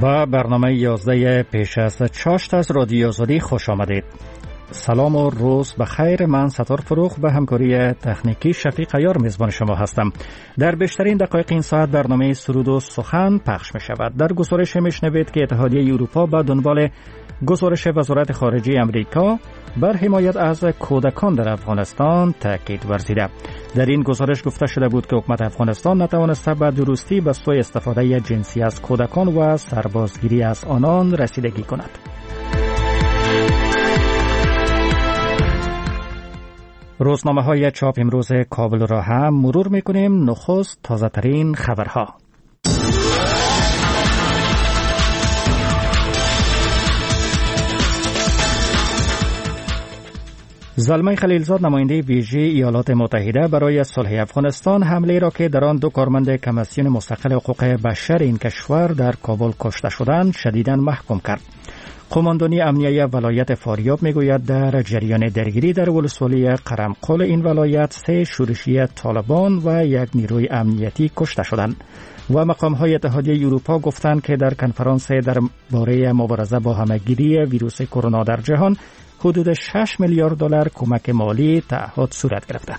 و برنامه 11 پیش از چاشت از رادیو آزادی خوش آمدید. سلام و روز بخیر. من ستار فروخ به همکاری تکنیکی شفیق عیار میزبان شما هستم. در بیشترین دقایق این ساعت برنامه سرود و سخن پخش می شود. در گزارش میشنوید که اتحادیه اروپا به دنبال گزارش وزارت خارجه امریکا بر حمایت از کودکان در افغانستان تاکید ورزیده. در این گزارش گفته شده بود که حکومت افغانستان نتوانسته به درستی به سوی استفاده جنسی از کودکان و سربازگیری از آنان رسیدگی کند. روزنامه‌های چاپ امروز کابل را هم مرور می‌کنیم. نخست تازه‌ترین خبرها. زلمه خلیلزاد نماینده ویژه ایالات متحده برای صلح افغانستان حمله را که در آن دو کارمند کمیسیون مستقل حقوق بشر این کشور در کابل کشته شدند شدیداً محکوم کرد. قماندانی امنیه ولایت فاریاب میگوید در جریان درگیری در ولسوالی قرمقل این ولایت 3 شورشی طالبان و 1 نیروی امنیتی کشته شدند. و مقام‌های اتحادیه اروپا گفتند که در کنفرانس درباره مبارزه با همه‌گیری ویروس کرونا در جهان حدود 6 میلیارد دلار کمک مالی تعهد صورت گرفته.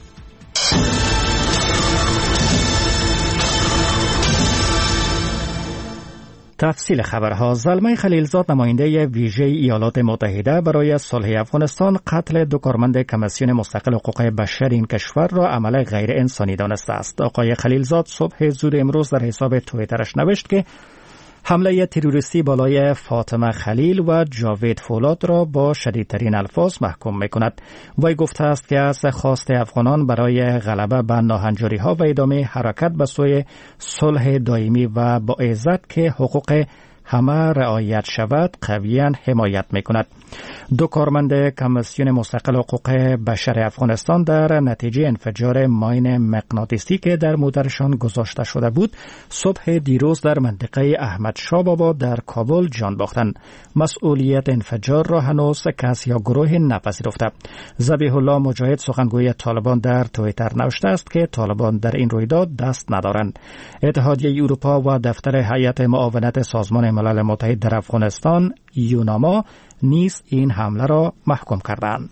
تفصیل خبرها. زلمه خلیلزاد نماینده ویژه ایالات متحده برای صلح افغانستان قتل 2 کارمند کمیسیون مستقل حقوق بشر این کشور را عمل غیر انسانی دانسته است. آقای خلیلزاد صبح زود امروز در حساب توییترش نوشت که حمله تروریستی بالای فاطمه خلیل و جاوید فولاد را با شدیدترین الفاظ محکوم می‌کند. وی گفته است که از خواست افغانان برای غلبه بر ناهنجاری‌ها و ادامه حرکت به سوی صلح دائمی و با عزت که حقوق همه رعایت شود قویاً حمایت می‌کند. 2 کارمند کمیسیون مستقل حقوق بشر افغانستان در نتیجه انفجار ماین مغناطیسی که در موترشان گذاشته شده بود صبح دیروز در منطقه احمد شاه بابا در کابل جان باختند. مسئولیت انفجار را هنوز کس یا گروه نپذیرفته. ذبیح الله مجاهد سخنگوی طالبان در توییتر نوشته است که طالبان در این رویداد دست ندارند. اتحادیه اروپا و دفتر هیئت معاونت سازمان ملل متحد در افغانستان یوناما نیز این حمله را محکوم کردند.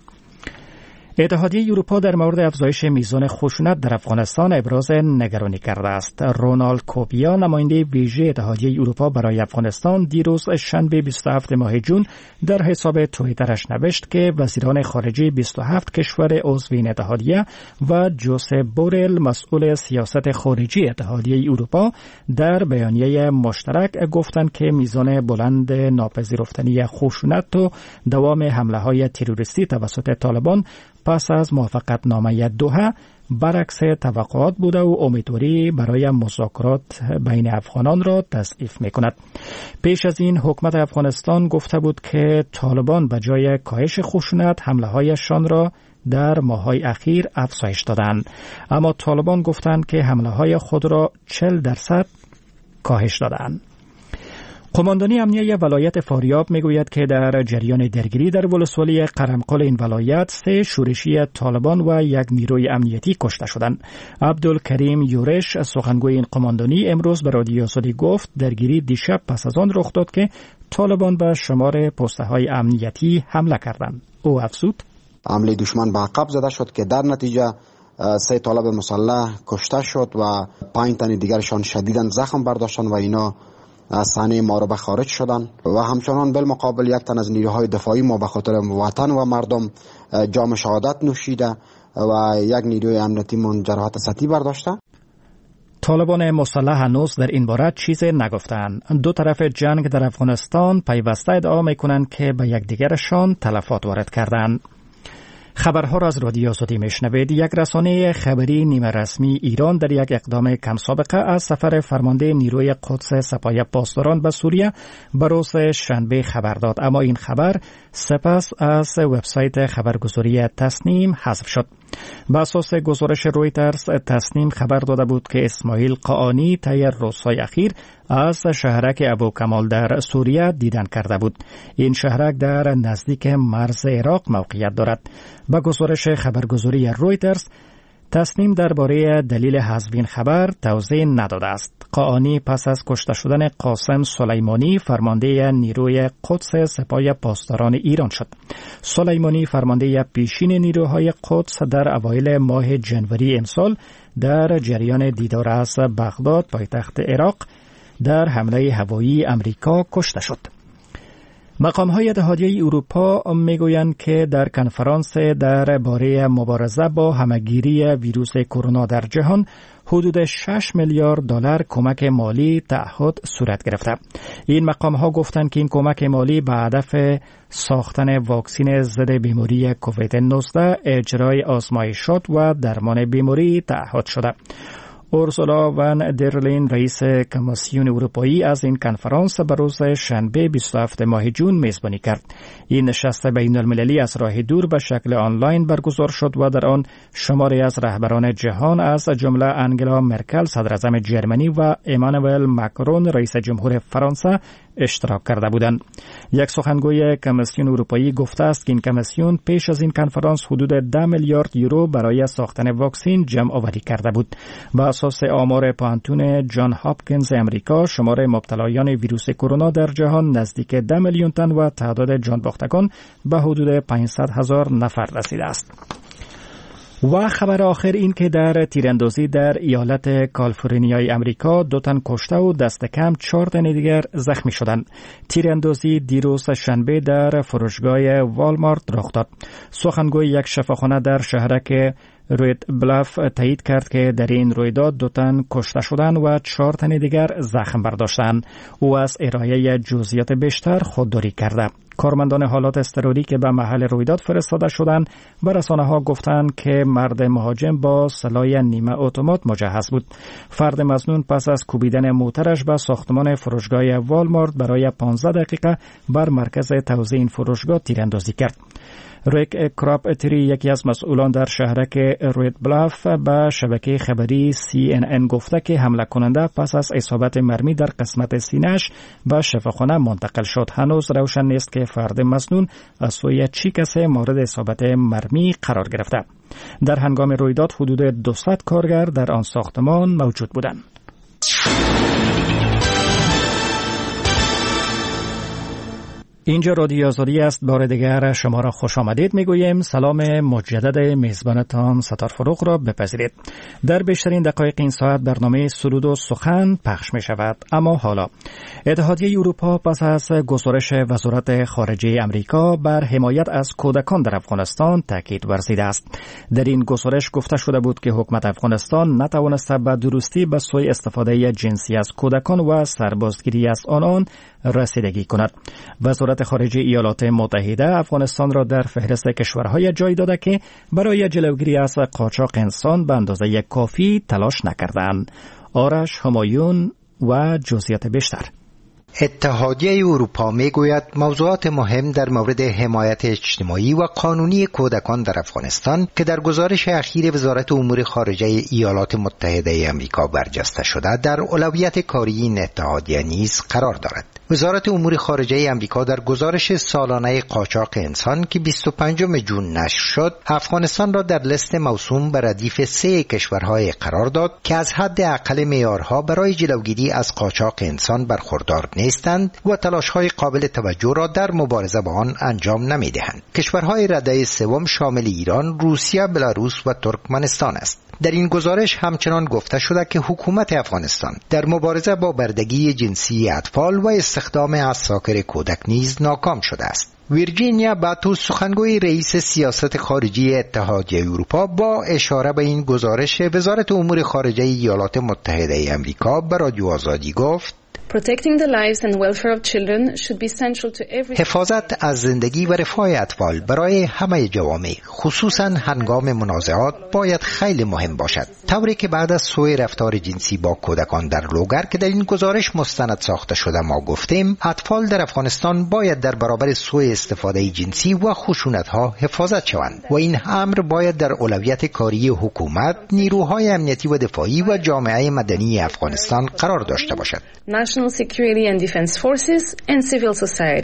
اتحادیه اروپا در مورد افزایش میزان خشونت در افغانستان ابراز نگرانی کرده است. رونالد کوبیا نماینده ویژه اتحادیه اروپا برای افغانستان دیروز شنبه 27 ماه جون در حساب توییترش نوشت که وزیران خارجه 27 کشور عضو این اتحادیه و جوزپ بورل مسئول سیاست خارجی اتحادیه اروپا در بیانیه مشترک گفتند که میزان بلند ناپذیرفتنی خشونت و دوام حمله‌های تروریستی توسط طالبان پس از موافقتنامه دوحه برعکس توقعات بوده و امیدواری برای مذاکرات بین افغانان را تضعیف می‌کند. پیش از این حکومت افغانستان گفته بود که طالبان به جای کاهش خشونت حمله‌هایشان را در ماه‌های اخیر افزایش دادند. اما طالبان گفتند که حمله‌های خود را 40% کاهش دادند. قماندانی امنیه ولایت فاریاب میگوید که در جریان درگیری در ولسوالی قرمقل این ولایت 3 شورشی طالبان و 1 نیروی امنیتی کشته شدند. عبدالکریم یورش سخنگوی این قماندانی امروز به رادیو آزادی گفت درگیری دیشب پس از آن رخ داد که طالبان به شمار پست‌های امنیتی حمله کردند. او افزود: حمله دشمن به عقب زده شد که در نتیجه 3 طالب مسلح کشته شد و 5 تن دیگرشان شدیداً زخم برداشتند و اینا از صحنه معرکه خارج شدند و همچنان بالمقابل 1 تن از نیروهای دفاعی ما به خاطر وطن و مردم جام شهادت نوشیده و 1 نیروی امنیتی من جراحت سطحی برداشته. طالبان مسلح هنوز در این باره چیزی نگفتند. 2 طرف جنگ در افغانستان پیوسته ادعا میکنند که به یکدیگرشان تلفات وارد کردند. خبرها را از رادیو آزادی میشنوید. یک رسانه خبری نیمه رسمی ایران در یک اقدام کم سابقه از سفر فرمانده نیروی قدس سپاه پاسداران به سوریه به روز شنبه خبر داد، اما این خبر سپس از وبسایت خبرگزاری تصنیم حذف شد. به اساس گزارش رویترز، تصنیم خبر داده بود که اسماعیل قاآنی طی روزهای اخیر از شهرک ابوکمال در سوریه دیدن کرده بود. این شهرک در نزدیک مرز عراق موقعیت دارد. به گزارش خبرگزاری رویترز، تصنیم درباره دلیل حذف این خبر توضیح نداده است. قاآنی پس از کشته شدن قاسم سلیمانی فرمانده نیروی قدس سپاه پاسداران ایران شد. سلیمانی فرمانده پیشین نیروهای قدس در اوایل ماه جنوری امسال در جریان دیدار از بغداد پایتخت عراق در حمله هوایی امریکا کشته شد. مقام‌های اتحادیه اروپا میگویند که در کنفرانس درباره مبارزه با همه‌گیری ویروس کرونا در جهان حدود 6 میلیارد دلار کمک مالی تعهد صورت گرفته. این مقام‌ها گفتند که این کمک مالی به هدف ساختن واکسن ضد بیماری کووید 19، اجرای آزمایشات و درمان بیماری تعهد شده. اورسولا ون در لین رئیس کمیسیون اروپایی از این کنفرانس به روز شنبه 27 ماه جون میزبانی کرد. این نشست بین المللی از راه دور به شکل آنلاین برگزار شد و در آن شماری از رهبران جهان از جمله انگلا مرکل صدراعظم جرمنی و امانوئل ماکرون رئیس جمهور فرانسه اشتراک کرده بودند. یک سخنگوی کمیسیون اروپایی گفته است که این کمیسیون پیش از این کنفرانس حدود 10 میلیارد یورو برای ساختن واکسن جمع آوری کرده بود. بر اساس آمار پانتون جان هاپکینز امریکا، شمار مبتلایان ویروس کرونا در جهان نزدیک 10 میلیون تن و تعداد جان باختگان به حدود 500,000 نفر رسیده است. و خبر آخر این که در تیراندازی در ایالت کالیفرنیای امریکا 2 تن کشته و دست کم 4 تن دیگر زخمی شدند. تیراندازی دیروز شنبه در فروشگاه والمارت رخ داد. سخنگوی یک شفاخانه در شهرک رید بلاف تایید کرد که در این رویداد 2 تن کشته شدند و 4 تن دیگر زخم برداشتند. او از ارائه جزئیات بیشتر خودداری کرده. کارمندان حالات اضطراری که به محل رویداد فرستاده شدند به رسانه‌ها گفتند که مرد مهاجم با سلاح نیمه اتومات مجهز بود. فرد مظنون پس از کوبیدن موترش به ساختمان فروشگاه والمارت برای 15 دقیقه بر مرکز توزیع این فروشگاه تیراندازی کرد. ریک کراپتری، یکی از مسئولان در شهرک رید بلاف، به شبکه خبری CNN گفته که حمله کننده پس از اصابت مرمی در قسمت سینه‌اش به شفاخانه منتقل شد. هنوز روشن نیست که فرد مسنون از سوی چی کسی مورد اصابت مرمی قرار گرفته. در هنگام رویداد حدود 200 کارگر در آن ساختمان موجود بودند. اینجا رادیو آزادی است. بار دیگر شما را خوش آمدید میگوییم. سلام مجدد میزبانتان ستار فروغ را بپذیرید. در بیشترین دقایق این ساعت برنامه سرود و سخن پخش می شود. اما حالا اتحادیه اروپا پس از گزارش وزارت خارجه امریکا بر حمایت از کودکان در افغانستان تاکید ورزیده است. در این گزارش گفته شده بود که حکومت افغانستان نتوانسته به درستی به سوی استفاده جنسی از کودکان و سربازگیری از آنان رسیدگی کند. وزارت خارجه ایالات متحده افغانستان را در فهرست کشورهای جای داده که برای جلوگیری از قاچاق انسان به اندازه کافی تلاش نکردند. آرش همایون و جزئیات بیشتر. اتحادیه اروپا میگوید موضوعات مهم در مورد حمایت اجتماعی و قانونی کودکان در افغانستان که در گزارش اخیر وزارت امور خارجه ایالات متحده آمریکا برجسته شده در اولویت کاری این اتحادیه نیز قرار دارد. وزارت امور خارجه آمریکا در گزارش سالانه قاچاق انسان که 25 جون نشر شد، افغانستان را در لیست موسوم به ردیف 3 کشورهای قرار داد که از حد اقل معیارها برای جلوگیری از قاچاق انسان برخوردار نیستند و تلاش‌های قابل توجه را در مبارزه با آن انجام نمی‌دهند. کشورهای رده 3 شامل ایران، روسیه، بلاروس و ترکمنستان است. در این گزارش همچنان گفته شده که حکومت افغانستان در مبارزه با بردگی جنسی اطفال و استخدام عساکر کودک نیز ناکام شده است. ویرجینیا باتو، سخنگوی رئیس سیاست خارجی اتحادیه اروپا، با اشاره به این گزارش وزارت امور خارجه ایالات متحده آمریکا به رادیو آزادی گفت: حفاظت از زندگی و رفاه اطفال برای همه جوامع، خصوصا هنگام منازعات، باید خیلی مهم باشد. طوری که بعد از سوء رفتار جنسی با کودکان در لوگر که در این گزارش مستند ساخته شده ما گفتیم، اطفال در افغانستان باید در برابر سوء استفاده جنسی و خشونت‌ها حفاظت شوند و این امر باید در اولویت کاری حکومت، نیروهای امنیتی و دفاعی و جامعه مدنی افغانستان قرار داشته باشد. National Security and Defense Forces and Civil Society.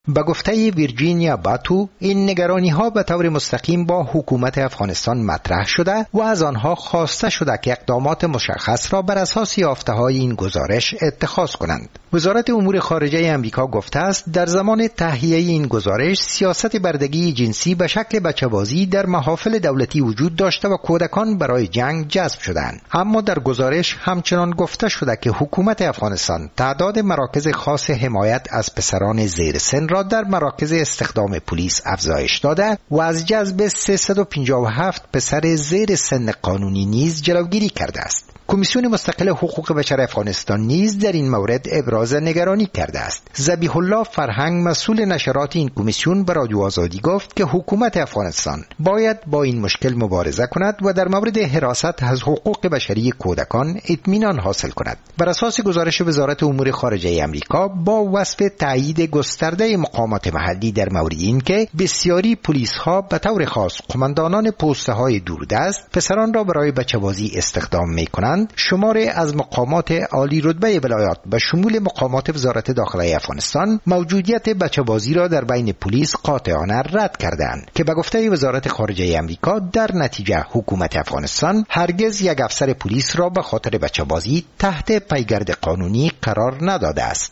به گفته ویرجینیا باتو، این نگرانی ها به طور مستقیم با حکومت افغانستان مطرح شده و از آنها خواسته شده که اقدامات مشخص را بر اساس یافته های این گزارش اتخاذ کنند. وزارت امور خارجه امریکا گفته است در زمان تهیه این گزارش سیاست بردگی جنسی به شکل بچه‌بازی در محافل دولتی وجود داشته و کودکان برای جنگ جذب شدند. اما در گزارش همچنان گفته شده که حکومت افغانستان تعداد مراکز خاص حمایت از پسران زیر سن را در مراکز استخدام پلیس افزایش داده و از جذب 357 پسر زیر سن قانونی نیز جلوگیری کرده است. کمیسیون مستقل حقوق بشر افغانستان نیز در این مورد ابراز نگرانی کرده است. ذبیح الله فرهنگ مسئول نشرات این کمیسیون به رادیو آزادی گفت که حکومت افغانستان باید با این مشکل مبارزه کند و در مورد حراست از حقوق بشری کودکان اطمینان حاصل کند. بر اساس گزارش وزارت امور خارجه آمریکا با وصف تایید گسترده مقامات محلی در مورد این که بسیاری پلیس ها به طور خاص قماندانان پست های دوردست پسران را برای بچه‌بازی استخدام می‌کنند، شماری از مقامات عالی رتبه ولایات به شمول مقامات وزارت داخله افغانستان موجودیت بچه‌بازی را در بین پلیس قاطعانه رد کردند که به گفته وزارت خارجه آمریکا در نتیجه حکومت افغانستان هرگز یک افسر پلیس را به خاطر بچه‌بازی تحت پیگرد قانونی قرار نداده است.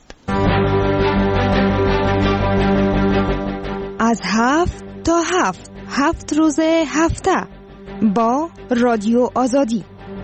از 7 تا 7 روز هفته با رادیو آزادی.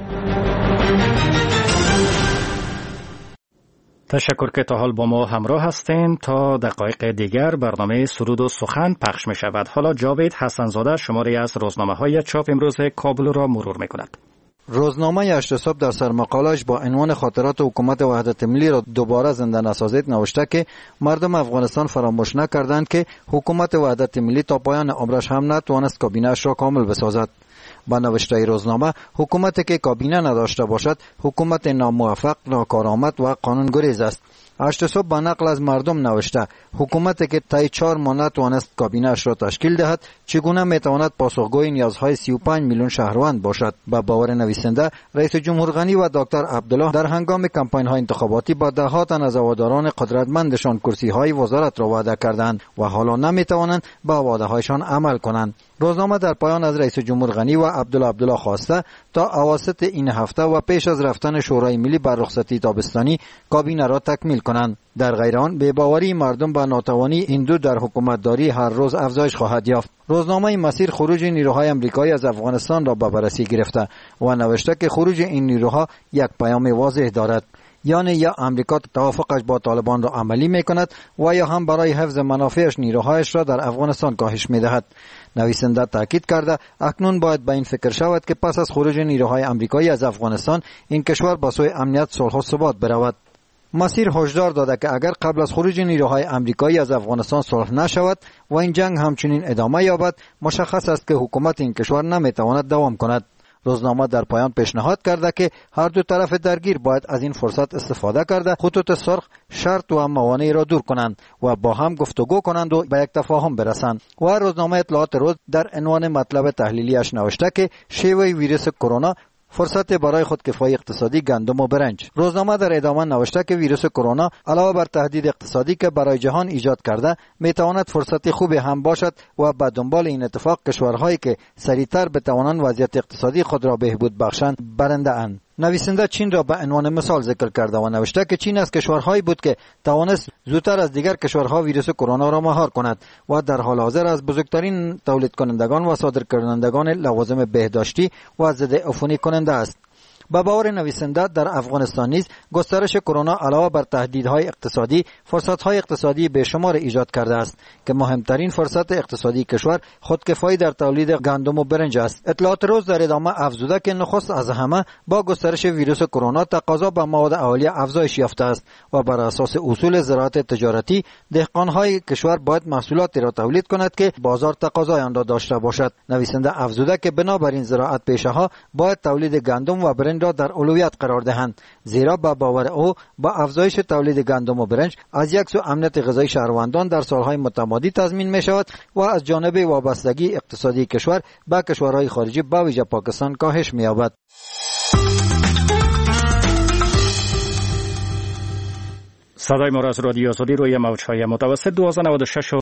تشکر که تا حال با ما همراه هستین. تا دقایق دیگر برنامه سرود و سخن پخش می شود. حالا جاوید حسنزاده شماری از روزنامه های چاپ امروز کابل را مرور می کند. روزنامه اشتصاب در سرمقالش با عنوان خاطرات حکومت وحدت ملی را دوباره زنده نسازید نوشته که مردم افغانستان فراموش نکردند که حکومت وحدت ملی تا پایان عمرش هم نتوانست کابینه‌اش را کامل بسازد. با نوشته روزنامه، حکومتی که کابینه نداشته باشد حکومت ناموفق، ناکارآمد و قانونگریز است. اشتصاب با نقل از مردم نوشته حکومتی که طی 4 ماه نتوانست کابینه‌اش را تشکیل دهد چگونه میتواند پاسخگوی نیازهای 35 میلیون شهروند باشد. با باور نویسنده، رئیس جمهور غنی و دکتر عبدالله در هنگام کمپاین‌های انتخاباتی با ده‌ها تن از هواداران قدرتمندشان کرسی‌های وزارت را وعده کردند و حالا نمیتوانند به وعده‌هایشان عمل کنند. روزنامه در پایان از رئیس جمهور غنی و عبدالله خواسته تا اواسط این هفته و پیش از رفتن شورای ملی بر رخصتی تابستانی کابینه را تکمیل کنند. در غیر آن بی‌باوری مردم به ناتوانی این دو در حکومتداری هر روز افزایش خواهد یافت. روزنامه مسیر خروج نیروهای آمریکایی از افغانستان را به بررسی گرفته و نوشته که خروج این نیروها یک پیام واضح دارد، یعنی یا امریکا توافقش با طالبان را عملی میکند و یا هم برای حفظ منافعش نیروهایش را در افغانستان کاهش میدهد. نویسنده تاکید کرده اکنون باید به این فکر شود که پس از خروج نیروهای آمریکایی از افغانستان این کشور به سوی امنیت، صلح و ثبات برود. مسیر هشدار داده که اگر قبل از خروج نیروهای آمریکایی از افغانستان صلح نشود و این جنگ همچنین ادامه یابد، مشخص است که حکومت این کشور نمیتواند دوام کند. روزنامه در پایان پیشنهاد کرده که هر دو طرف درگیر باید از این فرصت استفاده کرده خطوط سرخ، شرط و موانع را دور کنند و با هم گفتگو کنند و به یک تفاهم برسند. و روزنامه اطلاعات روز در عنوان مطلب تحلیلیش نوشته که شیوه ویروس کرونا فرصت برای خودکفایی اقتصادی گندم و برنج. روزنامه در ادامه نوشته که ویروس کرونا علاوه بر تهدید اقتصادی که برای جهان ایجاد کرده میتواند فرصت خوبی هم باشد و به دنبال این اتفاق کشورهایی که سریعتر بتوانند وضعیت اقتصادی خود را بهبود بخشند برنده اند. نویسنده چین را به عنوان مثال ذکر کرده و نوشته که چین از کشورهایی بود که توانست زودتر از دیگر کشورها ویروس کرونا را مهار کند و در حال حاضر از بزرگترین تولید کنندگان و صادر کنندگان لوازم بهداشتی و ضد عفونی کننده است. با باور نویسنده در افغانستان نیز گسترش کرونا علاوه بر تهدیدهای اقتصادی فرصتهای اقتصادی بیشمار ایجاد کرده است که مهمترین فرصت اقتصادی کشور خودکفایی در تولید گندم و برنج است. اطلاعات روز در ادامه افزوده که نخست از همه با گسترش ویروس کرونا تقاضا به مواد اولیه افزایش یافته است و بر اساس اصول زراعت تجارتی دهقانهای کشور باید محصولاتی را تولید کند که بازار تقاضای آن را داشته باشد. نویسنده افزوده که بنابراین زراعت پیشه‌ها باید تولید گندم و برنج را در اولویت قرار دهند، زیرا با باور او با افزایش تولید گندم و برنج از یک سو امنیت غذایی شهروندان در سالهای متمادی تضمین می شود و از جانب وابستگی اقتصادی کشور به کشورهای خارجی به ویژه پاکستان کاهش می یابد. صدای ما را از رادیو آزادی روی موج‌های متوسط 1296